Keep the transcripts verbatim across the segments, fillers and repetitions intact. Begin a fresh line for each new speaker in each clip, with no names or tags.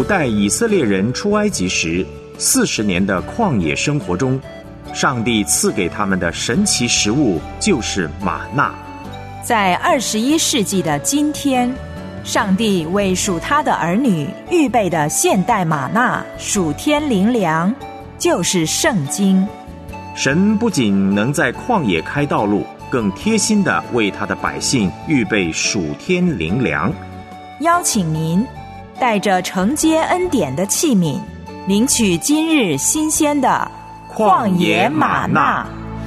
古代以色列人出埃及时四十年的旷野生活中，上帝赐给他们的神奇食物就是玛纳。
在二十一世纪的今天，上帝为属他的儿女预备的现代玛纳属天灵粮，就是圣经。
神不仅能在旷野开道路，更贴心地为他的百姓预备属天灵粮。
邀请您带着承接恩典的器皿，领取今日新鲜的旷野玛纳。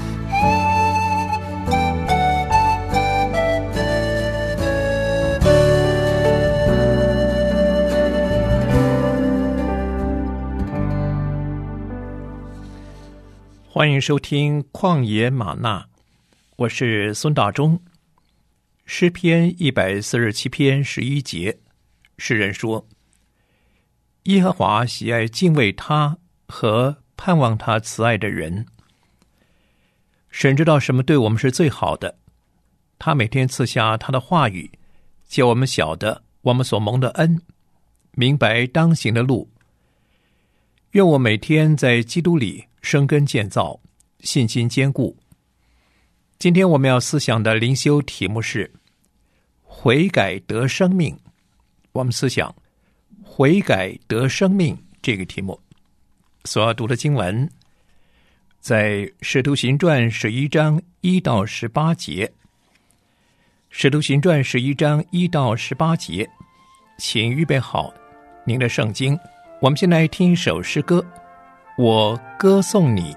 欢迎收听旷野玛纳，我是孙大中。诗篇一百四十七篇十一节，诗人说：耶和华喜爱敬畏他和盼望他慈爱的人。神知道什么对我们是最好的，他每天赐下他的话语，叫我们晓得我们所蒙的恩，明白当行的路。愿我每天在基督里生根建造，信心坚固。今天我们要思想的灵修题目是悔改得生命。我们思想悔改得生命这个题目，所要读的经文在使徒行传十一章一到十八节。使徒行传十一章一到十八节，请预备好您的圣经。我们先来听一首诗歌，我歌颂你。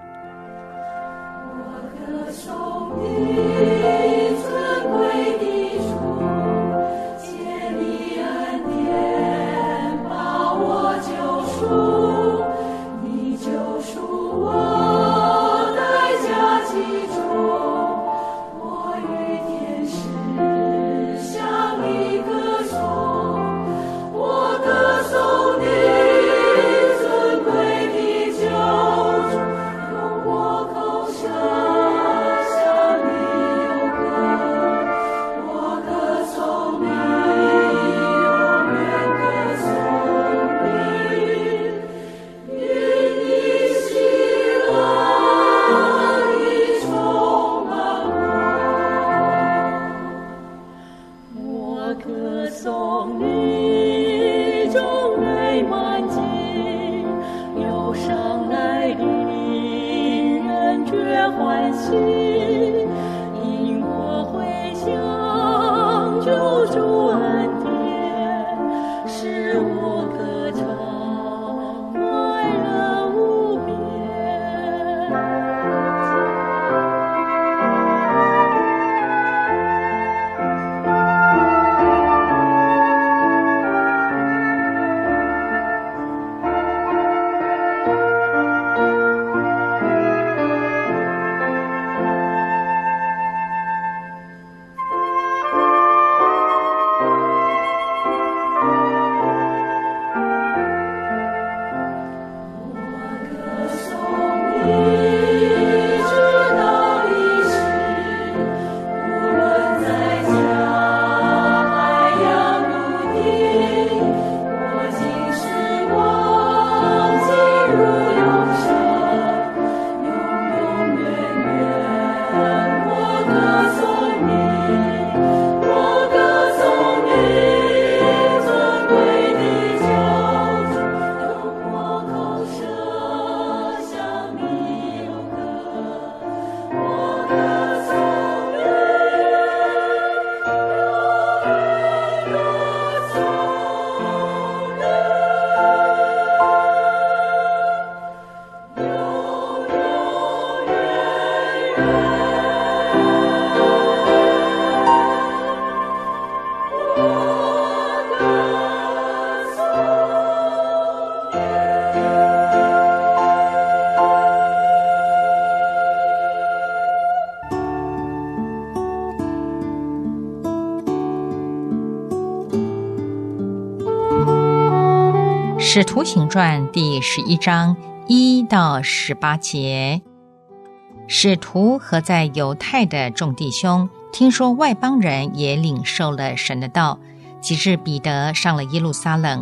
使徒行传第十一章一到十八节，使徒和在犹太的众弟兄听说外邦人也领受了神的道，及至彼得上了耶路撒冷，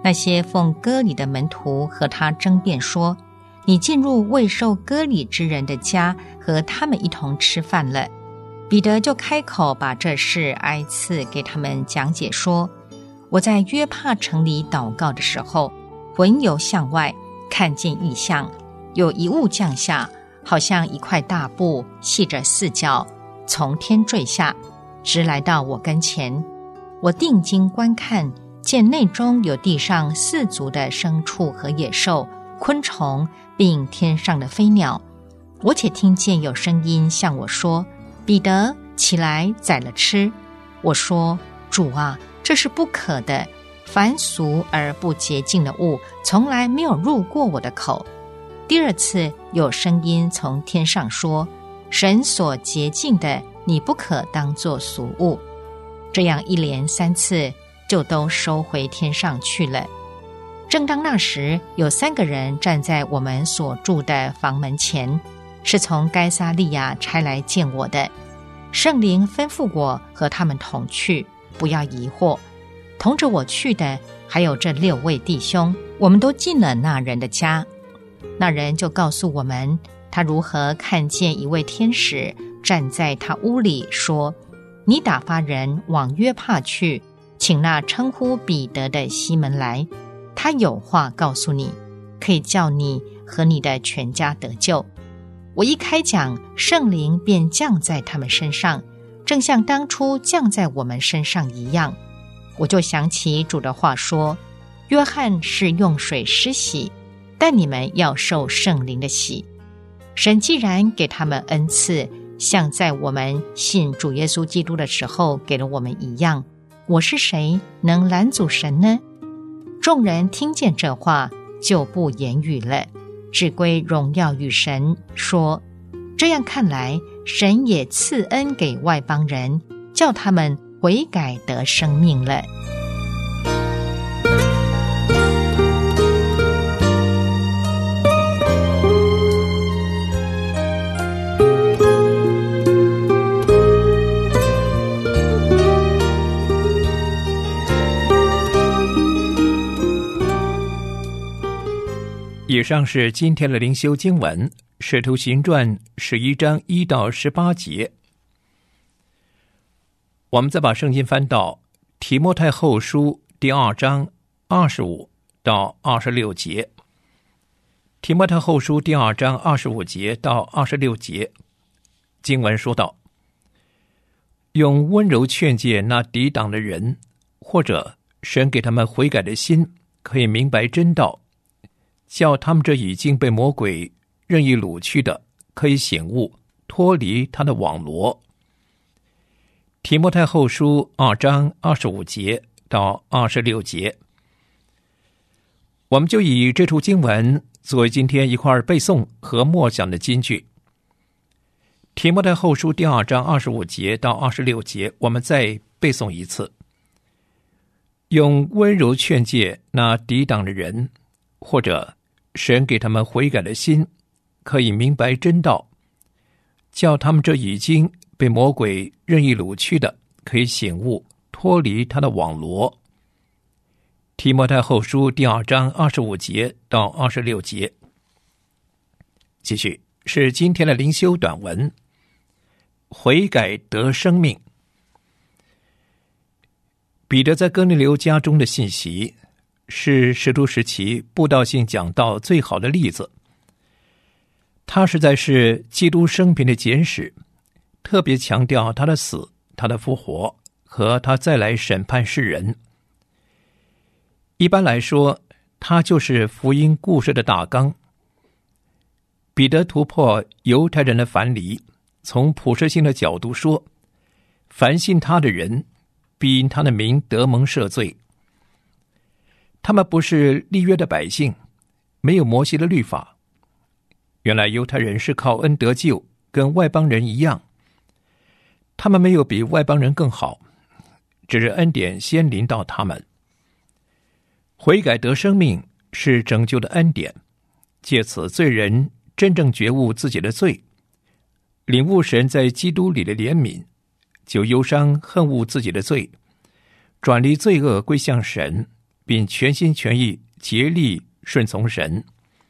那些奉割礼的门徒和他争辩说，你进入未受割礼之人的家，和他们一同吃饭了。彼得就开口把这事挨次给他们讲解说，我在约帕城里祷告的时候，魂游向外，看见异象，有一物降下，好像一块大布，系着四角，从天坠下，直来到我跟前。我定睛观看，见内中有地上四足的牲畜和野兽、昆虫，并天上的飞鸟。我且听见有声音向我说，彼得，起来宰了吃。我说，主啊，这是不可的，凡俗而不洁净的物，从来没有入过我的口。第二次有声音从天上说，神所洁净的，你不可当作俗物。这样一连三次，就都收回天上去了。正当那时，有三个人站在我们所住的房门前，是从该撒利亚差来见我的。圣灵吩咐我和他们同去，不要疑惑。同着我去的还有这六位弟兄，我们都进了那人的家。那人就告诉我们，他如何看见一位天使站在他屋里，说，你打发人往约帕去，请那称呼彼得的西门来，他有话告诉你，可以叫你和你的全家得救。我一开讲，圣灵便降在他们身上，正像当初降在我们身上一样。我就想起主的话说，约翰是用水施洗，但你们要受圣灵的洗。神既然给他们恩赐，像在我们信主耶稣基督的时候给了我们一样，我是谁能拦阻神呢？众人听见这话，就不言语了，只归荣耀与神，说，这样看来，神也赐恩给外邦人，叫他们悔改得生命了。
以上是今天的灵修经文，使徒行传十一章一到十八节。我们再把圣经翻到提摩太后书第二章二十五到二十六节。提摩太后书第二章二十五节到二十六节，经文说道，用温柔劝诫那抵挡的人，或者神给他们悔改的心，可以明白真道，叫他们这已经被魔鬼任意掳去的，可以醒悟，脱离他的网罗。提摩太后书二章二十五节到二十六节，我们就以这处经文作为今天一块背诵和默想的金句。提摩太后书第二章二十五节到二十六节，我们再背诵一次。用温柔劝诫那抵挡的人，或者神给他们悔改的心，可以明白真道，叫他们这已经被魔鬼任意掳去的，可以醒悟，脱离他的网罗。提摩太后书第二章二十五节到二十六节。继续是今天的灵修短文，悔改得生命。彼得在哥尼流家中的信息，是使徒时期布道性讲道最好的例子。他实在是基督生平的简史，特别强调他的死、他的复活和他再来审判世人。一般来说，他就是福音故事的大纲。彼得突破犹太人的藩篱，从普世性的角度说，凡信他的人，必因他的名得蒙赦罪。他们不是立约的百姓，没有摩西的律法。原来犹太人是靠恩得救，跟外邦人一样。他们没有比外邦人更好，只是恩典先临到他们。悔改得生命是拯救的恩典，借此罪人真正觉悟自己的罪，领悟神在基督里的怜悯，就忧伤恨恶自己的罪，转离罪恶归向神， 并全心全意竭力顺从神。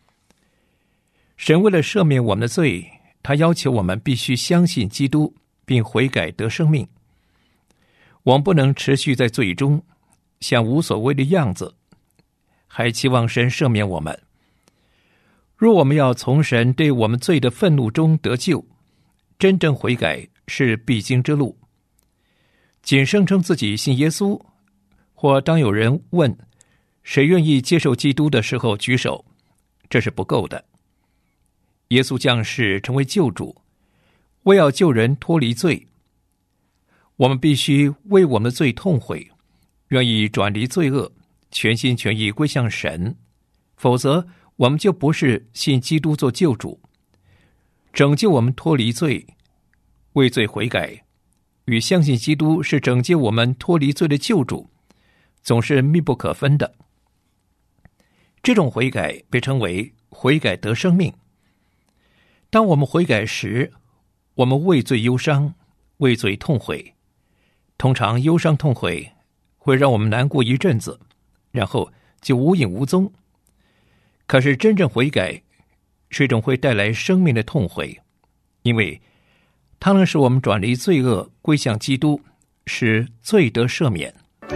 神为了赦免我们的罪，他要求我们必须相信基督，并悔改得生命。我们不能持续在罪中，像无所谓的样子，还期望神赦免我们。若我们要从神对我们罪的愤怒中得救，真正悔改是必经之路。仅声称自己信耶稣，或当有人问谁愿意接受基督的时候举手，这是不够的。耶稣降世成为救主，为要救人脱离罪，我们必须为我们的罪痛悔，愿意转离罪恶，全心全意归向神，否则我们就不是信基督做救主。拯救我们脱离罪，为罪悔改，与相信基督是拯救我们脱离罪的救主，总是密不可分的。这种悔改被称为悔改得生命。当我们悔改时，我们为罪忧伤，为罪痛悔。通常忧伤痛悔会让我们难过一阵子，然后就无影无踪。可是真正悔改是一种会带来生命的痛悔，因为它能使我们转离罪恶，归向基督，使罪得赦免。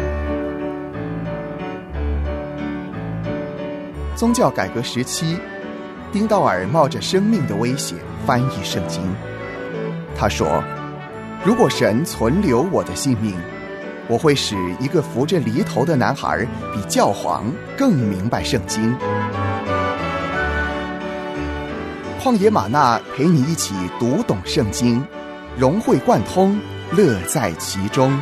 宗教改革时期，丁道尔冒着生命的危险翻译圣经。他说，如果神存留我的性命，我会使一个扶着犁头的男孩比教皇更明白圣经。旷野玛纳陪你一起读懂圣经，融会贯通，乐在其中。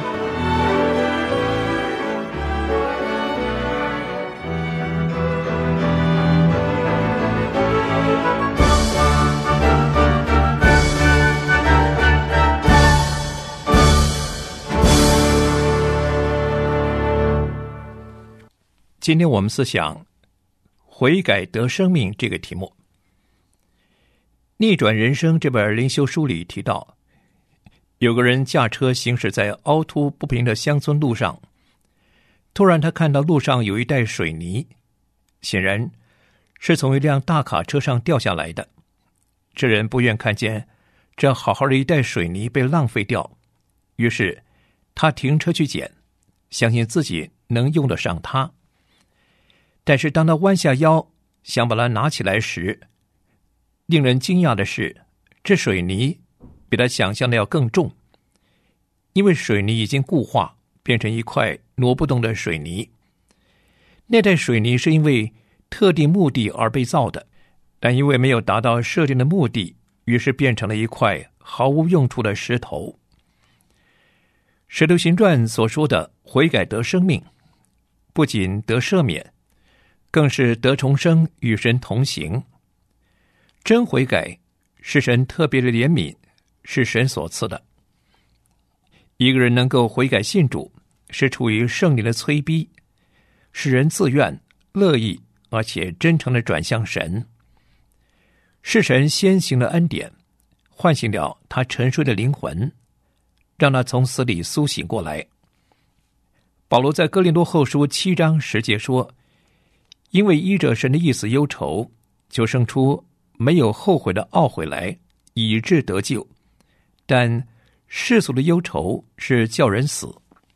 今天我们思想悔改得生命这个题目。逆转人生这本灵修书里提到，有个人驾车行驶在凹凸不平的乡村路上，突然他看到路上有一袋水泥，显然是从一辆大卡车上掉下来的。这人不愿看见这好好的一袋水泥被浪费掉，于是他停车去捡，相信自己能用得上它。但是当他弯下腰想把它拿起来时，令人惊讶的是，这水泥比他想象的要更重，因为水泥已经固化，变成一块挪不动的水泥。那袋水泥是因为特定目的而被造的，但因为没有达到设定的目的，于是变成了一块毫无用处的石头。使徒行传所说的悔改得生命，不仅得赦免，更是得重生，与神同行。真悔改是神特别的怜悯，是神所赐的。一个人能够悔改信主，是出于圣灵的催逼，使人自愿、乐意而且真诚地转向神。是神先行的恩典，唤醒了他沉睡的灵魂，让他从死里苏醒过来。保罗在哥林多后书七章十节说，因为依着神的意思忧愁，就生出没有后悔的懊悔来，以致得救。但世俗的忧愁是叫人死。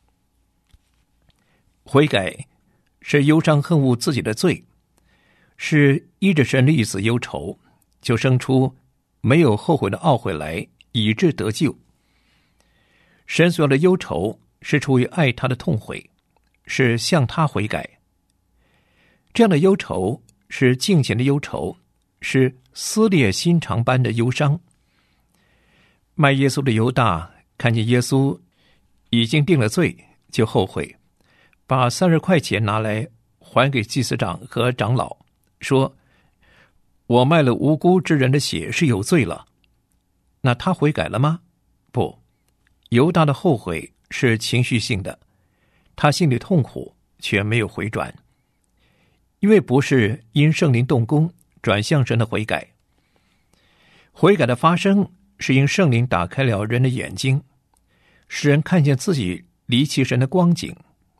悔改是忧伤恨恶自己的罪，是依着神的意思忧愁，就生出没有后悔的懊悔来，以致得救。神所有的忧愁是出于爱他的痛悔，是向他悔改。这样的忧愁是敬虔的忧愁，是撕裂心肠般的忧伤。卖耶稣的犹大看见耶稣已经定了罪，就后悔，把三十块钱拿来还给祭司长和长老，说：“我卖了无辜之人的血是有罪了。”那他悔改了吗？不，犹大的后悔是情绪性的，他心里痛苦，却没有回转，因为不是因圣灵动工转向神的悔改。悔改的发生是因圣灵打开了人的眼睛，使人看见自己离弃神的光景。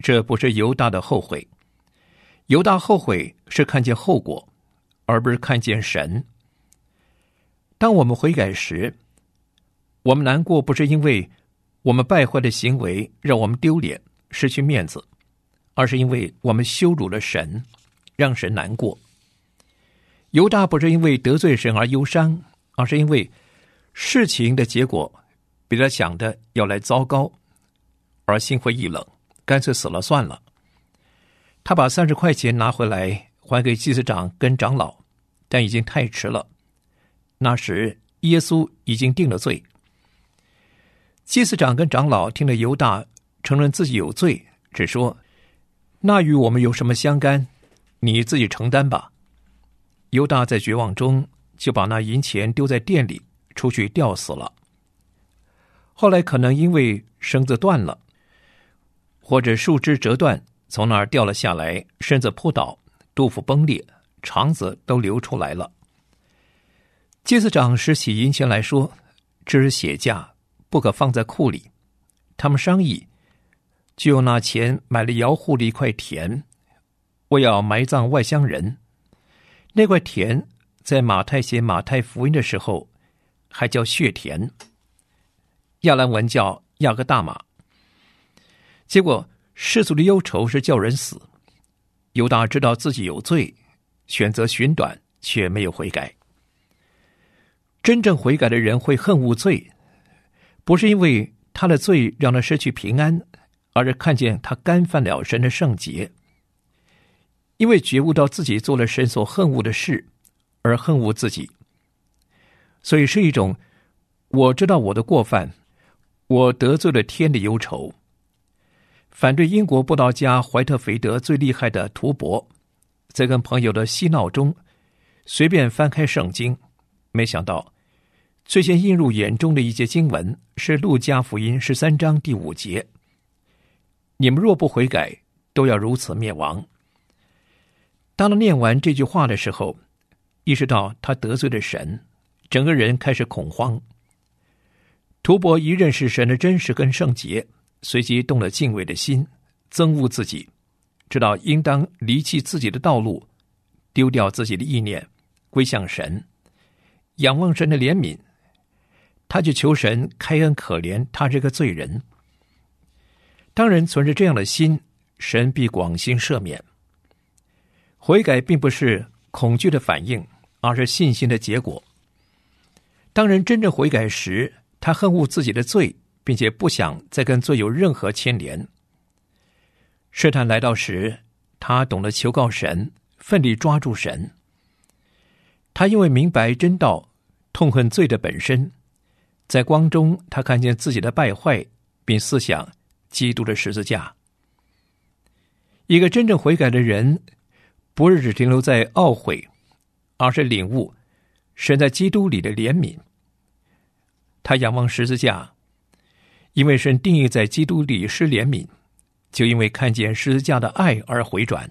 这不是犹大的后悔。犹大后悔是看见后果，而不是看见神。当我们悔改时，我们难过不是因为我们败坏的行为让我们丢脸失去面子，而是因为我们羞辱了神，让神难过。犹大不是因为得罪神而忧伤，而是因为事情的结果比他想的要来糟糕，而心灰意冷，干脆死了算了。他把三十块钱拿回来还给祭司长跟长老，但已经太迟了。那时耶稣已经定了罪。祭司长跟长老听了犹大承认自己有罪，只说：“那与我们有什么相干？你自己承担吧。”犹大在绝望中就把那银钱丢在店里，出去吊死了。后来可能因为绳子断了，或者树枝折断，从那儿掉了下来，身子扑倒，肚腹崩裂，肠子都流出来了。祭司长拾起银钱来说：“这是血价，不可放在库里。”他们商议，就用那钱买了窑户的一块田，我要埋葬外乡人。那块田在马太写马太福音的时候还叫血田，亚兰文叫亚各大马。结果世俗的忧愁是叫人死。犹大知道自己有罪，选择寻短，却没有悔改。真正悔改的人会恨恶罪，不是因为他的罪让他失去平安，而是看见他干犯了神的圣洁。因为觉悟到自己做了神所恨恶的事，而恨恶自己，所以是一种我知道我的过犯，我得罪了天的忧愁。反对英国布道家怀特菲德最厉害的图伯，在跟朋友的嬉闹中随便翻开圣经，没想到最先映入眼中的一节经文是路加福音十三章第五节：你们若不悔改，都要如此灭亡。当他念完这句话的时候，意识到他得罪了神，整个人开始恐慌。图伯一认识神的真实跟圣洁，随即动了敬畏的心，憎恶自己，知道应当离弃自己的道路，丢掉自己的意念，归向神，仰望神的怜悯。他就求神开恩可怜他这个罪人。当人存着这样的心，神必广行赦免。悔改并不是恐惧的反应，而是信心的结果。当人真正悔改时，他恨恶自己的罪，并且不想再跟罪有任何牵连。试探来到时，他懂得求告神，奋力抓住神。他因为明白真道，痛恨罪的本身，在光中他看见自己的败坏，并思想基督的十字架。一个真正悔改的人，不是只停留在懊悔，而是领悟神在基督里的怜悯。他仰望十字架，因为神定义在基督里施怜悯，就因为看见十字架的爱而回转。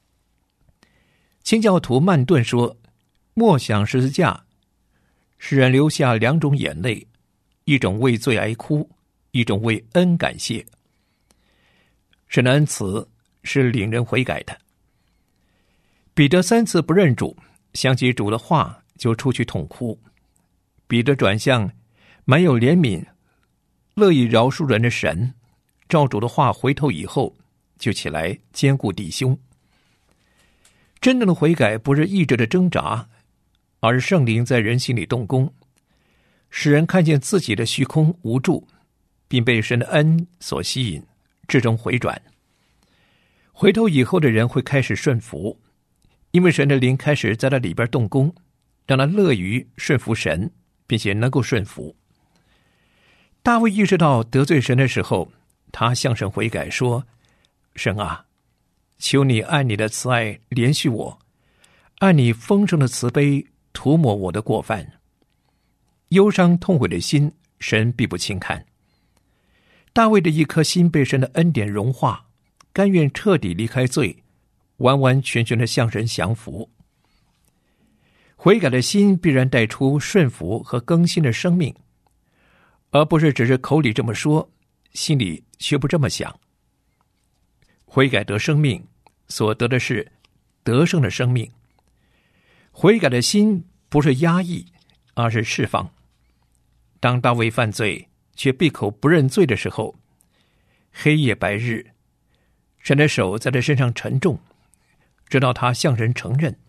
清教徒曼顿说，默想十字架使人留下两种眼泪，一种为罪哀哭，一种为恩感谢。神的恩慈是领人悔改的。彼得三次不认主，想起主的话就出去痛哭。彼得转向满有怜悯、乐意饶恕人的神，照主的话回头以后，就起来兼顾弟兄。真正的悔改不是意志的挣扎，而是圣灵在人心里动工，使人看见自己的虚空无助，并被神的恩所吸引，至终回转。回头以后的人会开始顺服，因为神的灵开始在他里边动工，让他乐于顺服神，并且能够顺服。大卫意识到得罪神的时候，他向神悔改说，神啊，求你按你的慈爱怜恤我，按你丰盛的慈悲涂抹我的过犯。忧伤痛悔的心，神必不轻看。大卫的一颗心被神的恩典融化，甘愿彻底离开罪，完完全全的向神降服。悔改的心必然带出顺服和更新的生命，而不是只是口里这么说，心里却不这么想。 悔改得生命，所得的是得胜的生命。悔改的心不是压抑，而是释放。当大卫犯罪却闭口不认罪的时候，黑夜白日，神的手在他身上沉重，直到他向人承认。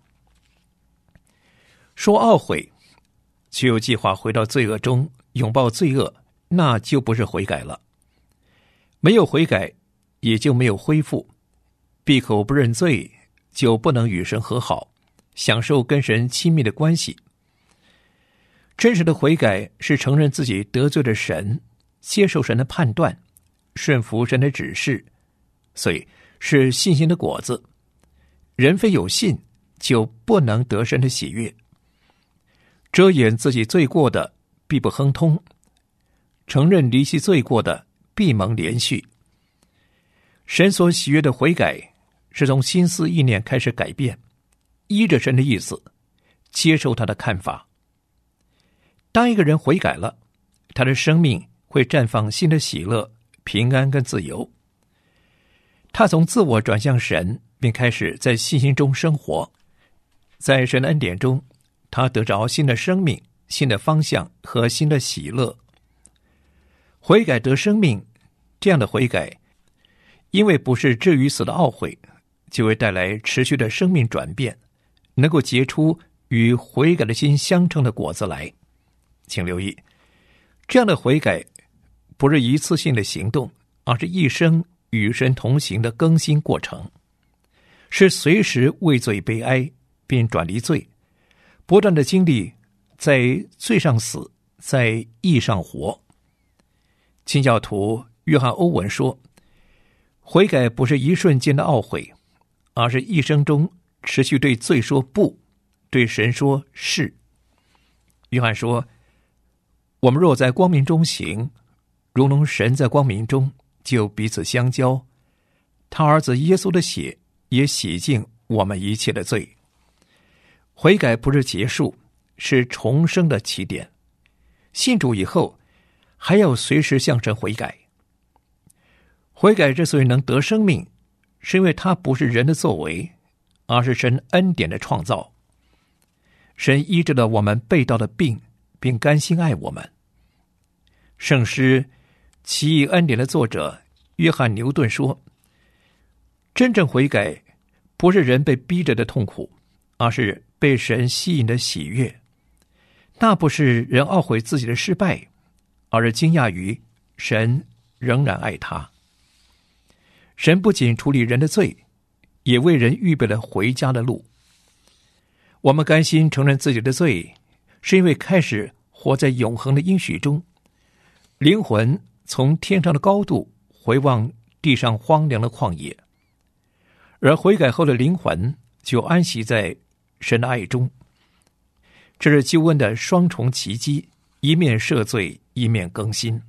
说懊悔却又计划回到罪恶中拥抱罪恶，那就不是悔改了。没有悔改也就没有恢复，闭口不认罪就不能与神和好，享受跟神亲密的关系。真实的悔改是承认自己得罪了神，接受神的判断，顺服神的指示，所以是信心的果子。人非有信，就不能得神的喜悦。遮掩自己罪过的，必不亨通；承认离弃罪过的，必蒙连续。神所喜悦的悔改，是从心思意念开始改变，依着神的意思，接受他的看法。当一个人悔改了，他的生命会绽放新的喜乐、平安跟自由。他从自我转向神，并开始在信心中生活。在神的恩典中，他得着新的生命、新的方向和新的喜乐。悔改得生命，这样的悔改，因为不是至于死的懊悔，就会带来持续的生命转变，能够结出与悔改的心相称的果子来。请留意，这样的悔改不是一次性的行动，而是一生与神同行的更新过程，是随时为罪悲哀，并转离罪，不断的经历在罪上死，在义上活。清教徒约翰·欧文说，悔改不是一瞬间的懊悔，而是一生中持续对罪说不，对神说是。约翰说，我们若在光明中行，如同神在光明中，就彼此相交。他儿子耶稣的血也洗净我们一切的罪。悔改不是结束，是重生的起点。信主以后，还要随时向神悔改。悔改之所以能得生命，是因为它不是人的作为，而是神恩典的创造。神医治了我们背道的病，并甘心爱我们。圣诗《奇异恩典》的作者约翰·牛顿说，真正悔改不是人被逼着的痛苦，而是被神吸引的喜悦。那不是人懊悔自己的失败，而是惊讶于神仍然爱他。神不仅处理人的罪，也为人预备了回家的路。我们甘心承认自己的罪，是因为开始活在永恒的应许中，灵魂从天上的高度回望地上荒凉的旷野，而悔改后的灵魂就安息在神的爱中。这是救恩的双重奇迹，一面赦罪，一面更新。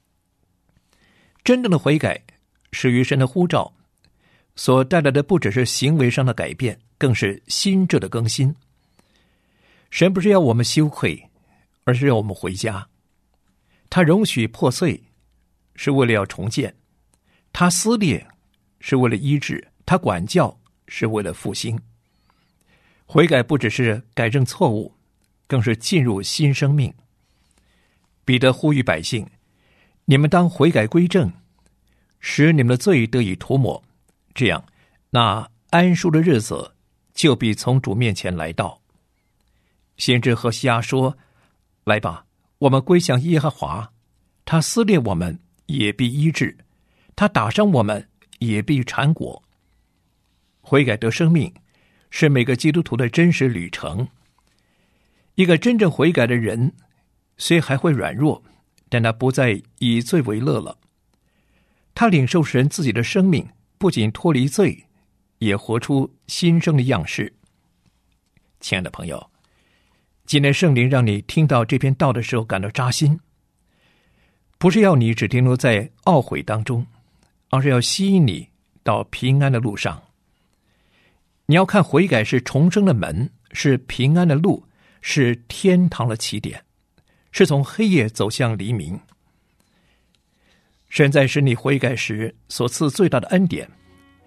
真正的悔改是与神的呼召，所带来的不只是行为上的改变，更是心智的更新。神不是要我们羞愧，而是要我们回家。他容许破碎，是为了要重建；他撕裂，是为了医治；他管教，是为了复兴。悔改不只是改正错误，更是进入新生命。彼得呼吁百姓，你们当悔改归正，使你们的罪得以涂抹，这样那安舒的日子就必从主面前来到。先知何西阿说，来吧，我们归向耶和华，他撕裂我们也必医治，他打伤我们也必缠裹。悔改得生命是每个基督徒的真实旅程。一个真正悔改的人，虽还会软弱，但他不再以罪为乐了。他领受神自己的生命，不仅脱离罪，也活出新生的样式。亲爱的朋友，今天圣灵让你听到这篇道的时候感到扎心，不是要你只停留在懊悔当中，而是要吸引你到平安的路上。你要看悔改是重生的门，是平安的路，是天堂的起点，是从黑夜走向黎明。神在使你悔改时所赐最大的恩典，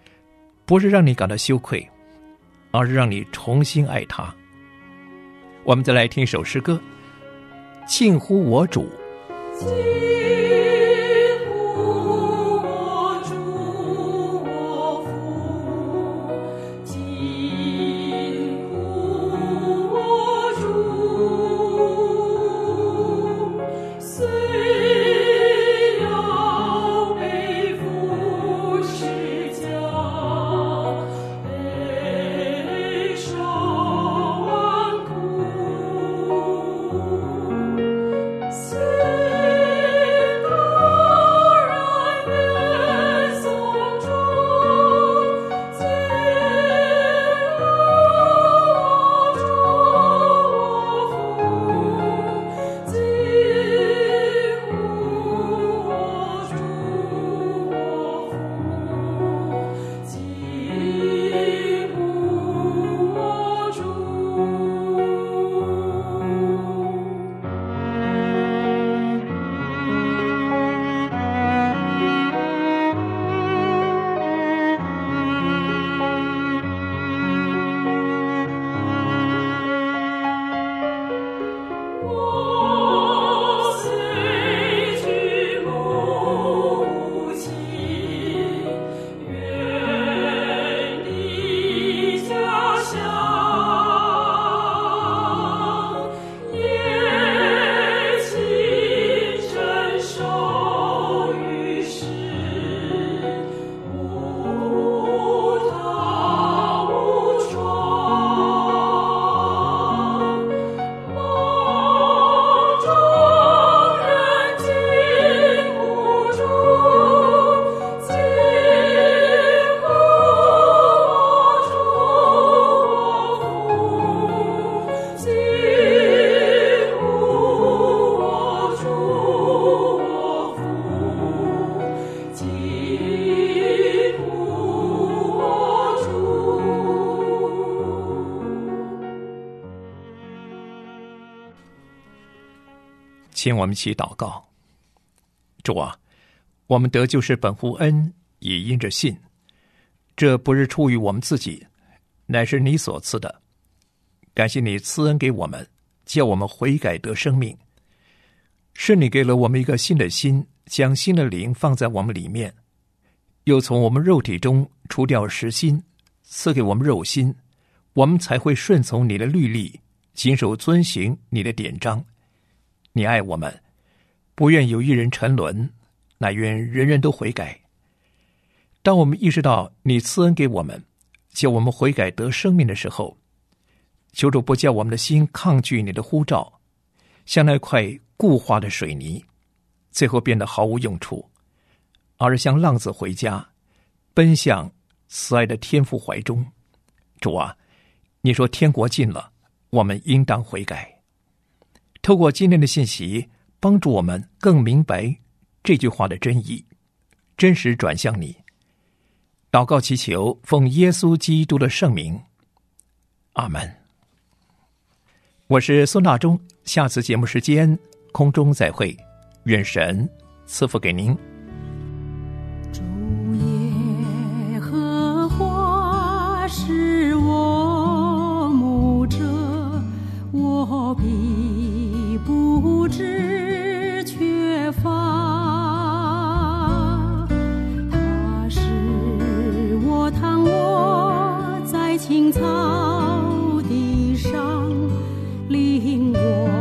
不是让你感到羞愧，而是让你重新爱他。我们再来听一首诗歌，近乎我主。请我们一起祷告。主啊，我们得救是本乎恩，也因着信。这不是出于我们自己，乃是你所赐的。感谢你赐恩给我们，叫我们悔改得生命。是你给了我们一个新的心，将新的灵放在我们里面，又从我们肉体中除掉实心，赐给我们肉心，我们才会顺从你的律例，谨守遵行你的典章。你爱我们，不愿有一人沉沦，乃愿人人都悔改。当我们意识到你赐恩给我们，叫我们悔改得生命的时候，求主不叫我们的心抗拒你的呼召，像那块固化的水泥，最后变得毫无用处，而是像浪子回家，奔向慈爱的天父怀中。主啊，你说天国近了，我们应当悔改。透过今天的信息，帮助我们更明白这句话的真意，真实转向你。祷告祈求，奉耶稣基督的圣名，阿们。我是孙大中，下次节目时间空中再会，愿神赐福给您。
主耶和华是我牧者，我必不致缺乏。他是我躺卧在青草地上，领我